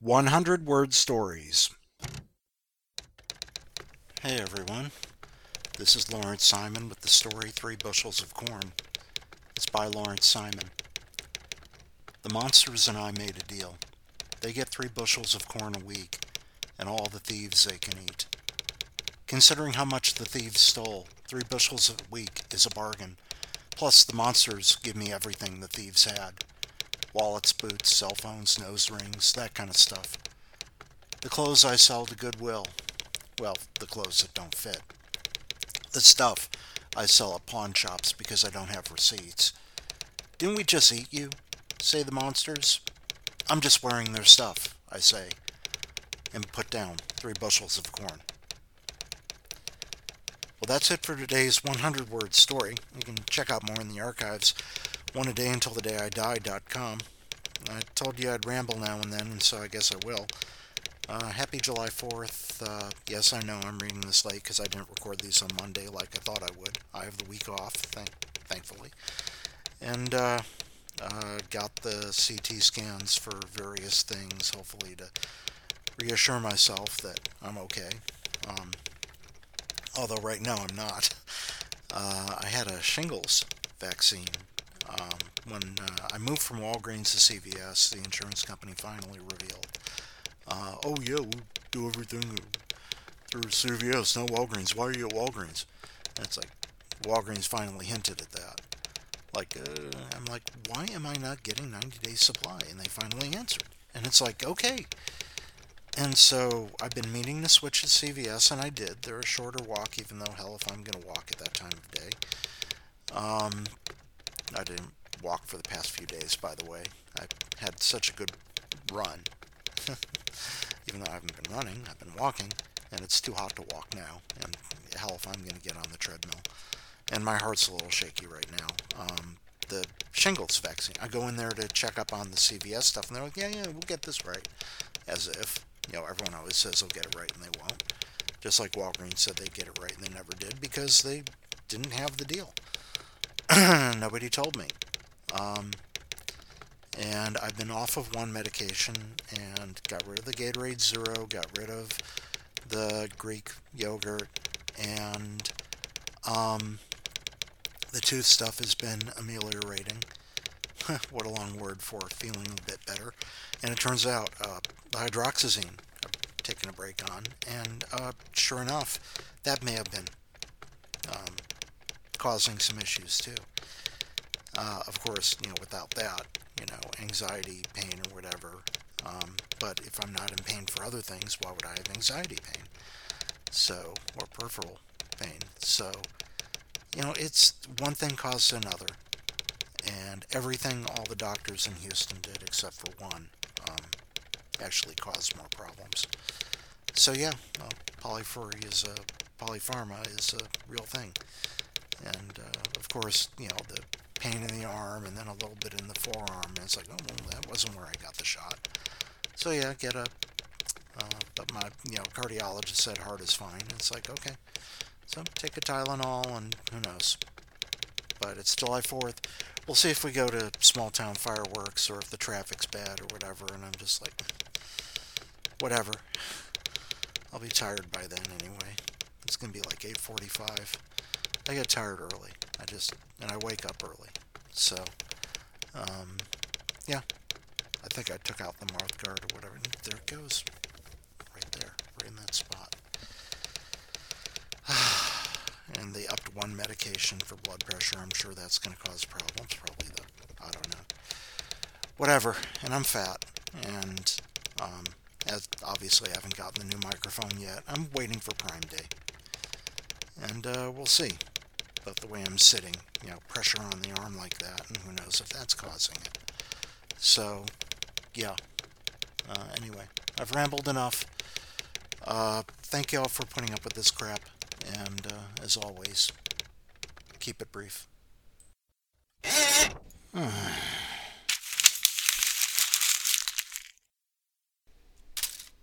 100 Word Stories. Hey everyone, this is Lawrence Simon with the story 3 Bushels of Corn. It's by Lawrence Simon. The monsters and I made a deal. They get 3 bushels of corn a week, and all the thieves they can eat. Considering how much the thieves stole, 3 bushels a week is a bargain. Plus, the monsters give me everything the thieves had. Wallets, boots, cell phones, nose rings, that kind of stuff. The clothes I sell to Goodwill. Well, the clothes that don't fit. The stuff I sell at pawn shops because I don't have receipts. Didn't we just eat you? Say the monsters. I'm just wearing their stuff, I say, and put down 3 bushels of corn. Well, that's it for today's 100-word story. You can check out more in the archives, oneadayuntilthedayidie.com. I told you I'd ramble now and then, and so I guess I will. Happy July 4th. Yes, I know I'm reading this late because I didn't record these on Monday like I thought I would. I have the week off, thankfully. And got the CT scans for various things, hopefully to reassure myself that I'm okay. Although right now I'm not. I had a shingles vaccine. When I moved from Walgreens to CVS, the insurance company finally revealed, oh yeah, we do everything through CVS, no Walgreens. Why are you at Walgreens? And it's like, Walgreens finally hinted at that. I'm like, why am I not getting 90 days supply? And they finally answered. And it's like, okay. And so I've been meaning to switch to CVS, and I did. They're a shorter walk, even though, hell, if I'm going to walk at that time of day. I didn't walk for the past few days, by the way. I had such a good run. Even though I haven't been running, I've been walking, and it's too hot to walk now. And hell, if I'm going to get on the treadmill. And my heart's a little shaky right now. The shingles vaccine. I go in there to check up on the CVS stuff, and they're like, yeah, we'll get this right. As if, everyone always says they'll get it right, and they won't. Just like Walgreens said they'd get it right, and they never did, because they didn't have the deal. Nobody told me. And I've been off of one medication and got rid of the Gatorade Zero, got rid of the Greek yogurt, and the tooth stuff has been ameliorating. What a long word for feeling a bit better. And it turns out the hydroxyzine I've taken a break on, and sure enough, that may have been causing some issues too. Of course, without that, anxiety, pain, or whatever. But if I'm not in pain for other things, why would I have anxiety pain? So, or peripheral pain. So, it's one thing caused another. And everything all the doctors in Houston did, except for one, actually caused more problems. So yeah, polypharma is a real thing. And of course, the pain in the arm and then a little bit in the forearm. And it's like, oh, well, that wasn't where I got the shot. So yeah, but my cardiologist said heart is fine. And it's like, okay, so take a Tylenol and who knows. But it's July 4th. We'll see if we go to small town fireworks or if the traffic's bad or whatever. And I'm just like, whatever. I'll be tired by then anyway. It's going to be like 8:45. I get tired early. And I wake up early. So, yeah. I think I took out the mouth guard or whatever. And there it goes. Right there. Right in that spot. And they upped one medication for blood pressure. I'm sure that's going to cause problems. Probably I don't know. Whatever. And I'm fat. And, as obviously I haven't gotten the new microphone yet. I'm waiting for Prime Day. And, we'll see. But the way I'm sitting, pressure on the arm like that, and who knows if that's causing it. So, yeah. Anyway, I've rambled enough. Thank you all for putting up with this crap, and as always, keep it brief.